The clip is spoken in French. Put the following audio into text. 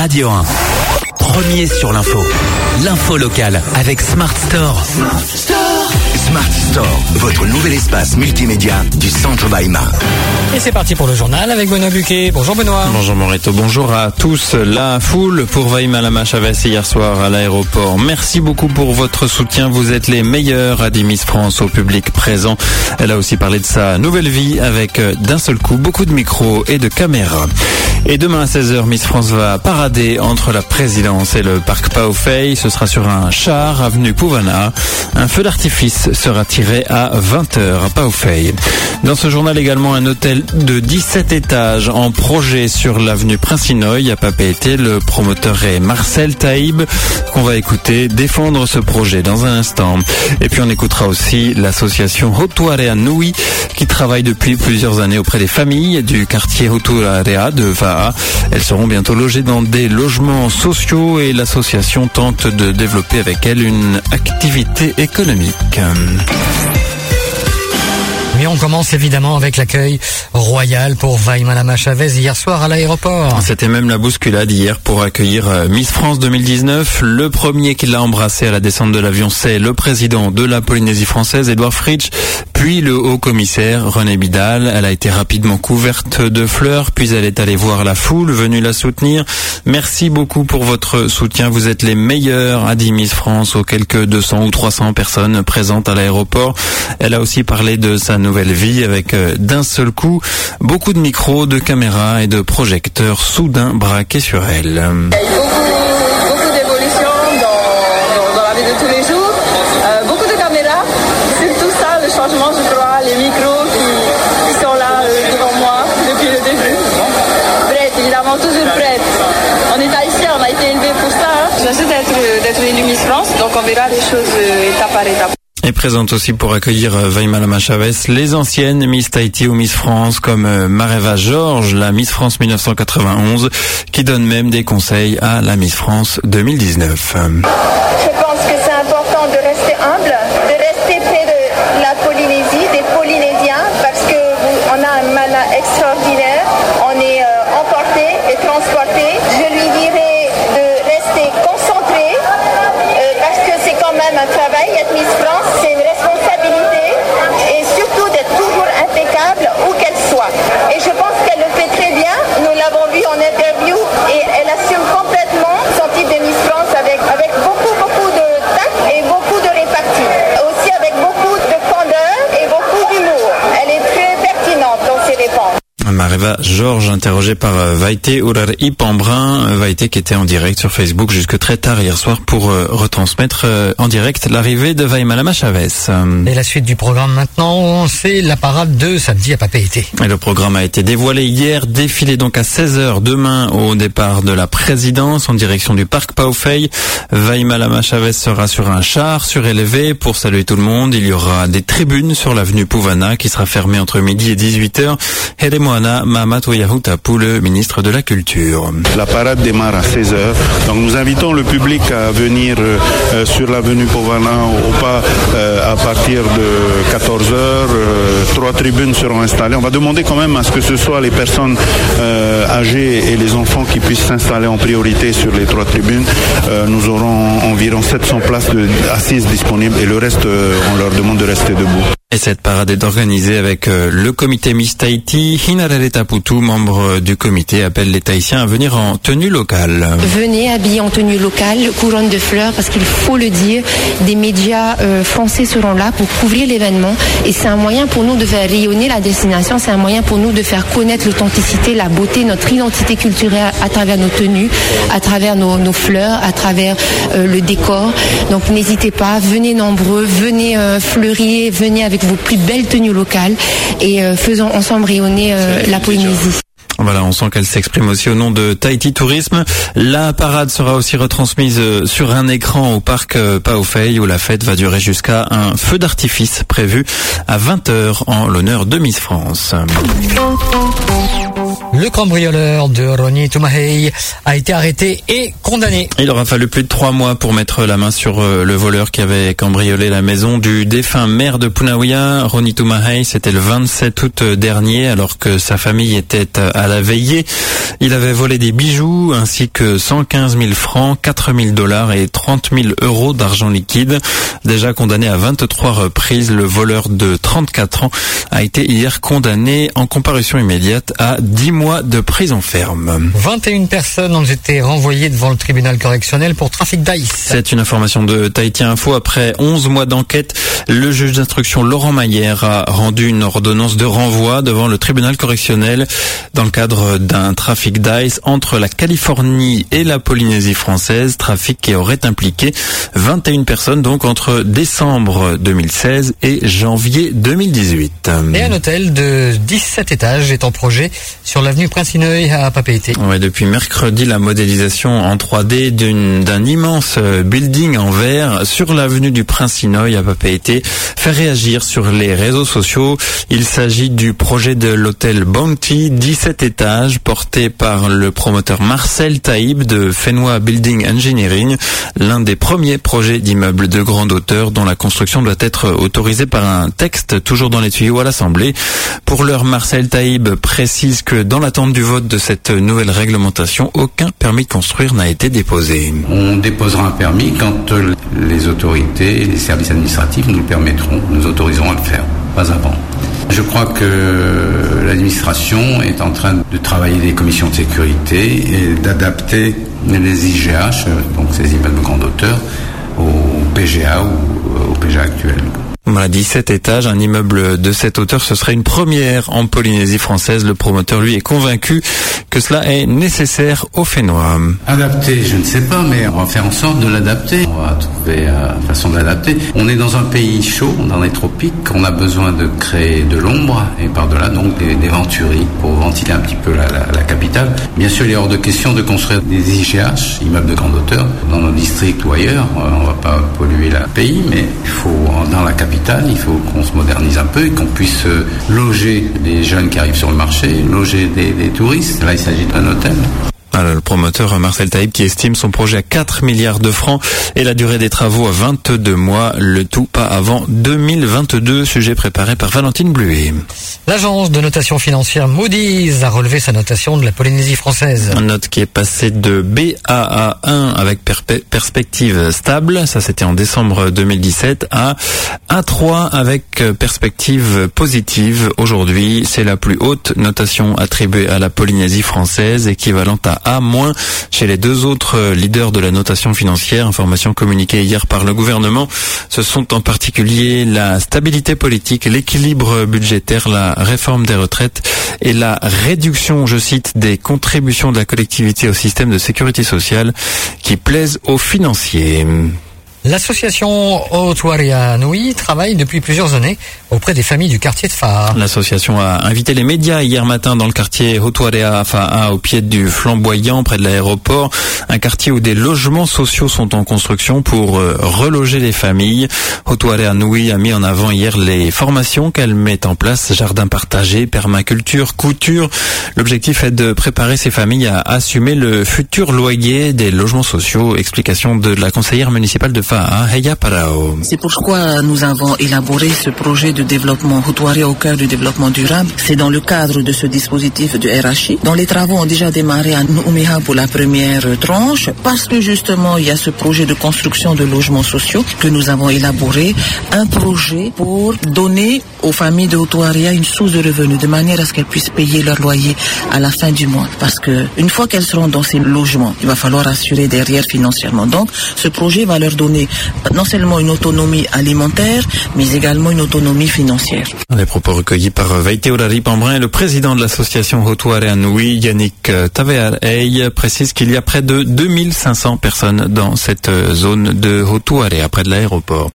Radio 1. Premier sur l'info. L'info locale avec Smart Store. Smart Store, votre nouvel espace multimédia du centre Weimar. Et c'est parti pour le journal avec Benoît Buquet. Bonjour Benoît. Bonjour Moreto, bonjour à tous. La foule pour Vaïma Lama Chavez hier soir à l'aéroport. Merci beaucoup pour votre soutien. Vous êtes les meilleurs, a dit Miss France au public présent. Elle a aussi parlé de sa nouvelle vie avec d'un seul coup beaucoup de micros et de caméras. Et demain à 16h, Miss France va parader entre la présidence et le parc Paofei. Ce sera sur un char, avenue Pouvana. Un feu d'artifice sera tiré à 20h à Paofei. Dans ce journal également, un hôtel de 17 étages en projet sur l'avenue Prince-Inouï à Papeete. Le promoteur est Marcel Taïb, qu'on va écouter défendre ce projet dans un instant. Et puis on écoutera aussi l'association Hotuarea Nui qui travaille depuis plusieurs années auprès des familles du quartier Hotuarea de Va'a. Elles seront bientôt logées dans des logements sociaux et l'association tente de développer avec elles une activité économique. Mais on commence évidemment avec l'accueil royal pour Vaïma Lama Chavez hier soir à l'aéroport. C'était même la bousculade hier pour accueillir Miss France 2019. Le premier qui l'a embrassé à la descente de l'avion, c'est le président de la Polynésie française, Édouard Fritsch, puis le haut-commissaire René Bidal. Elle a été rapidement couverte de fleurs, puis elle est allée voir la foule venue la soutenir. Merci beaucoup pour votre soutien. Vous êtes les meilleurs, a dit Miss France aux quelques 200 ou 300 personnes présentes à l'aéroport. Elle a aussi parlé de sa nouvelle vie avec d'un seul coup beaucoup de micros, de caméras et de projecteurs soudain braqués sur elle. Il y a eu beaucoup d'évolutions dans la vie de tous les jours, beaucoup de caméras, surtout ça, le changement je crois, les micros qui sont là devant moi depuis le début. Prête, évidemment toujours prête. On est haïtiens, on a été élevés pour ça. Je viens d'être élue Miss France, donc on verra les choses étape par étape. Et présente aussi pour accueillir Vaïma Lama Chavez les anciennes Miss Tahiti ou Miss France comme Mareva Georges, la Miss France 1991, qui donne même des conseils à la Miss France 2019. Je pense que c'est important de rester humble, de rester près de la Polynésie, des Polynésiens, parce qu'on a un mana extraordinaire, on est emporté et transporté. Je lui dirais de rester concentré, parce que c'est quand même un travail, être Miss France. C'est une responsabilité et surtout d'être toujours impeccable où qu'elle soit. Et je pense qu'elle le fait très bien. Nous l'avons vu en interview et elle assume complètement son type de Miss France avec beaucoup de tact et beaucoup de répartie. Aussi avec beaucoup de candeur et beaucoup d'humour. Elle est très pertinente dans ses réponses. Mareva Georges, interrogée par Vaïté Urari Pambrin. Vaïté qui était en direct sur Facebook jusque très tard hier soir pour retransmettre en direct l'arrivée de Vaïma Lama Chavez. Et la suite du programme maintenant, c'est la parade de samedi à Papeete. Et le programme a été dévoilé hier, défilé donc à 16h demain au départ de la présidence en direction du parc Paofei. Vaïma Lama Chavez sera sur un char surélevé pour saluer tout le monde. Il y aura des tribunes sur l'avenue Pouvana qui sera fermée entre midi et 18h. Mahamat Wayahutapu, le ministre de la Culture. La parade démarre à 16h. Donc nous invitons le public à venir sur l'avenue Pouvana au pas à partir de 14h. 3 tribunes seront installées. On va demander quand même à ce que ce soit les personnes âgées et les enfants qui puissent s'installer en priorité sur les 3 tribunes. Nous aurons environ 700 places assises disponibles et le reste, on leur demande de rester debout. Et cette parade est organisée avec le comité Miss Tahiti. Hinarele Taputu, membre du comité, appelle les Tahitiens à venir en tenue locale. Venez habillés en tenue locale, couronne de fleurs, parce qu'il faut le dire, des médias français seront là pour couvrir l'événement. Et c'est un moyen pour nous de faire rayonner la destination, c'est un moyen pour nous de faire connaître l'authenticité, la beauté, notre identité culturelle à travers nos tenues, à travers nos fleurs, à travers le décor. Donc n'hésitez pas, venez nombreux, venez fleurir, venez avec vos plus belles tenues locales et faisons ensemble rayonner la Polynésie. Voilà, on sent qu'elle s'exprime aussi au nom de Tahiti Tourisme. La parade sera aussi retransmise sur un écran au parc Paofei où la fête va durer jusqu'à un feu d'artifice prévu à 20h en l'honneur de Miss France. Le cambrioleur de Ronnie Toumahey a été arrêté et condamné. Il aura fallu plus de 3 mois pour mettre la main sur le voleur qui avait cambriolé la maison du défunt maire de Punawia. Ronnie Toumahey, c'était le 27 août dernier, alors que sa famille était à la veillée. Il avait volé des bijoux ainsi que 115 000 francs, 4 000 $ et 30 000 € d'argent liquide. Déjà condamné à 23 reprises, le voleur de 34 ans a été hier condamné en comparution immédiate à 10 mois de prison ferme. 21 personnes ont été renvoyées devant le tribunal correctionnel pour trafic d'ice. C'est une information de Tahiti Info. Après 11 mois d'enquête, le juge d'instruction Laurent Maillère a rendu une ordonnance de renvoi devant le tribunal correctionnel dans le cadre d'un trafic d'ice entre la Californie et la Polynésie française, trafic qui aurait impliqué 21 personnes donc entre décembre 2016 et janvier 2018. Et un hôtel de 17 étages est en projet sur l'avenue Prince-Inouye à Papeete. Ouais, depuis mercredi, la modélisation en 3D d'un immense building en verre sur l'avenue du Prince-Inouye à Papeete fait réagir sur les réseaux sociaux. Il s'agit du projet de l'hôtel Bounty, 17 étages, porté par le promoteur Marcel Taïb de Fenwa Building Engineering, l'un des premiers projets d'immeubles de grande hauteur dont la construction doit être autorisée par un texte toujours dans les tuyaux à l'Assemblée. Pour l'heure, Marcel Taïb précise que dans l'attente du vote de cette nouvelle réglementation, aucun permis de construire n'a été déposé. On déposera un permis quand les autorités et les services administratifs nous le permettront, nous autoriseront à le faire, pas avant. Je crois que l'administration est en train de travailler des commissions de sécurité et d'adapter les IGH, donc ces immeubles de grande hauteur, au PGA ou au PGA actuel. Voilà, 17 étages, un immeuble de cette hauteur, ce serait une première en Polynésie française. Le promoteur, lui, est convaincu que cela est nécessaire aux Fénois. Adapter, je ne sais pas, mais on va faire en sorte de l'adapter. On va trouver une façon de l'adapter. On est dans un pays chaud, dans les tropiques, on a besoin de créer de l'ombre et par-delà donc des venturies pour ventiler un petit peu la capitale. Bien sûr, il est hors de question de construire des IGH, immeubles de grande hauteur, dans nos districts ou ailleurs. On ne va pas polluer le pays, mais il faut, dans la capitale, il faut qu'on se modernise un peu et qu'on puisse loger des jeunes qui arrivent sur le marché, loger des touristes. Là, il s'agit d'un hôtel. Alors, le promoteur Marcel Taïb qui estime son projet à 4 milliards de francs et la durée des travaux à 22 mois, le tout pas avant 2022, sujet préparé par Valentine Bluet. L'agence de notation financière Moody's a relevé sa notation de la Polynésie française. Une note qui est passée de Baa1 avec perspective stable, ça c'était en décembre 2017, à A3 avec perspective positive. Aujourd'hui, c'est la plus haute notation attribuée à la Polynésie française, équivalente à A- chez les deux autres leaders de la notation financière. Information communiquée hier par le gouvernement. Ce sont en particulier la stabilité politique, l'équilibre budgétaire, la réforme des retraites et la réduction, je cite, des contributions de la collectivité au système de sécurité sociale qui plaisent aux financiers. L'association Hotuarea Nui travaille depuis plusieurs années auprès des familles du quartier de Fa'a. L'association a invité les médias hier matin dans le quartier Hotuarea Fa'a, au pied du Flamboyant, près de l'aéroport. Un quartier où des logements sociaux sont en construction pour reloger les familles. Hotuarea Nui a mis en avant hier les formations qu'elle met en place, jardin partagé, permaculture, couture. L'objectif est de préparer ces familles à assumer le futur loyer des logements sociaux. Explication de la conseillère municipale de Fa'a. C'est pourquoi nous avons élaboré ce projet de développement Hotuarea au cœur du développement durable. C'est dans le cadre de ce dispositif du RHI, dont les travaux ont déjà démarré à Nouméa pour la première tranche, parce que justement il y a ce projet de construction de logements sociaux que nous avons élaboré, un projet pour donner aux familles de Hotuarea une source de revenus, de manière à ce qu'elles puissent payer leur loyer à la fin du mois. Parce que une fois qu'elles seront dans ces logements, il va falloir assurer derrière financièrement. Donc ce projet va leur donner non seulement une autonomie alimentaire, mais également une autonomie financière. Les propos recueillis par Vaiteorari Pambrin et le président de l'association Hotuarea Nui, Yannick Tavearey, précise qu'il y a près de 2500 personnes dans cette zone de Hotuarea, près de l'aéroport.